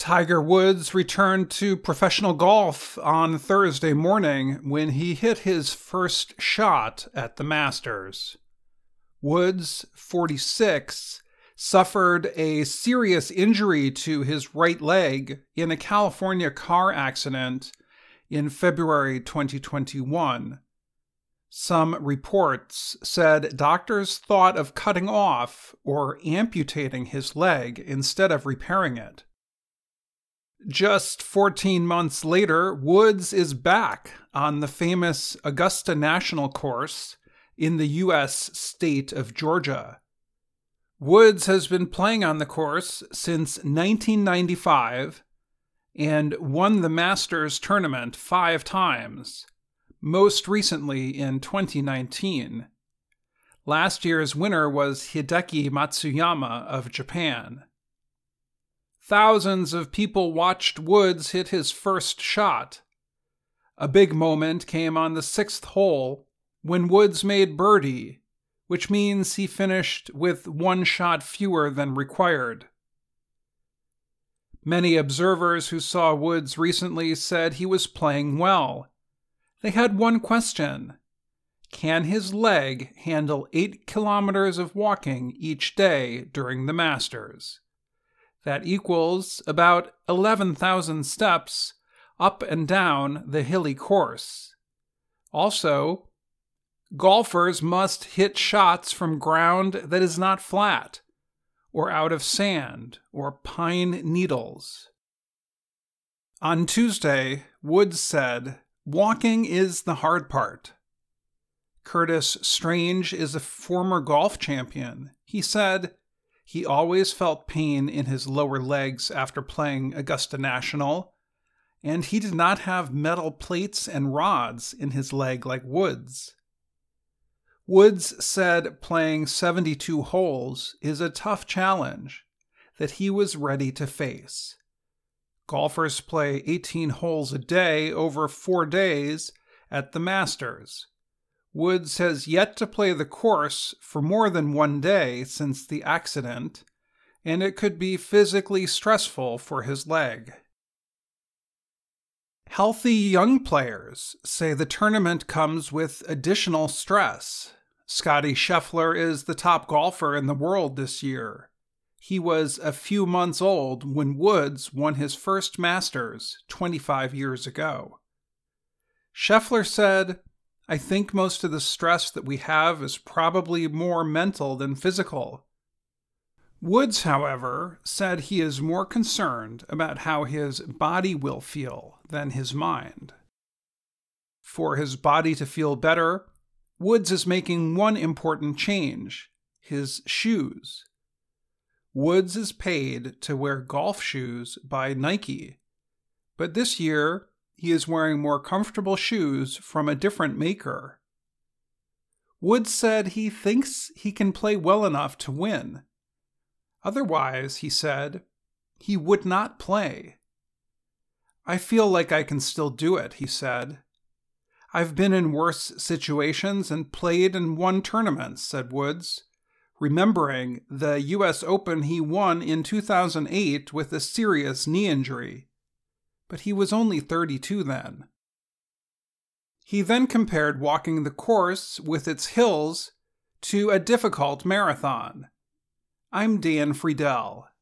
Tiger Woods returned to professional golf on Thursday morning when he hit his first shot at the Masters. Woods, 46, suffered a serious injury to his right leg in a California car accident in February 2021. Some reports said doctors thought of cutting off or amputating his leg instead of repairing it. Just 14 months later, Woods is back on the famous Augusta National Course in the U.S. state of Georgia. Woods has been playing on the course since 1995 and won the Masters tournament 5 times, most recently in 2019. Last year's winner was Hideki Matsuyama of Japan. Thousands of people watched Woods hit his first shot. A big moment came on the 6th hole when Woods made birdie, which means he finished with 1 shot fewer than required. Many observers who saw Woods recently said he was playing well. They had one question: can his leg handle 8 kilometers of walking each day during the Masters? That equals about 11,000 steps up and down the hilly course. Also, golfers must hit shots from ground that is not flat, or out of sand, or pine needles. On Tuesday, Woods said, "Walking is the hard part." Curtis Strange is a former golf champion. He said he always felt pain in his lower legs after playing Augusta National, and he did not have metal plates and rods in his leg like Woods. Woods said playing 72 holes is a tough challenge that he was ready to face. Golfers play 18 holes a day over 4 days at the Masters. Woods has yet to play the course for more than 1 day since the accident, and it could be physically stressful for his leg. Healthy young players say the tournament comes with additional stress. Scottie Scheffler is the top golfer in the world this year. He was a few months old when Woods won his first Masters 25 years ago. Scheffler said, "I think most of the stress that we have is probably more mental than physical." Woods, however, said he is more concerned about how his body will feel than his mind. For his body to feel better, Woods is making one important change: his shoes. Woods is paid to wear golf shoes by Nike, but this year he is wearing more comfortable shoes from a different maker. Woods said he thinks he can play well enough to win. Otherwise, he said, he would not play. "I feel like I can still do it," he said. "I've been in worse situations and played and won tournaments," said Woods, remembering the U.S. Open he won in 2008 with a serious knee injury. But he was only 32 then. He then compared walking the course with its hills to a difficult marathon. I'm Dan Friedel,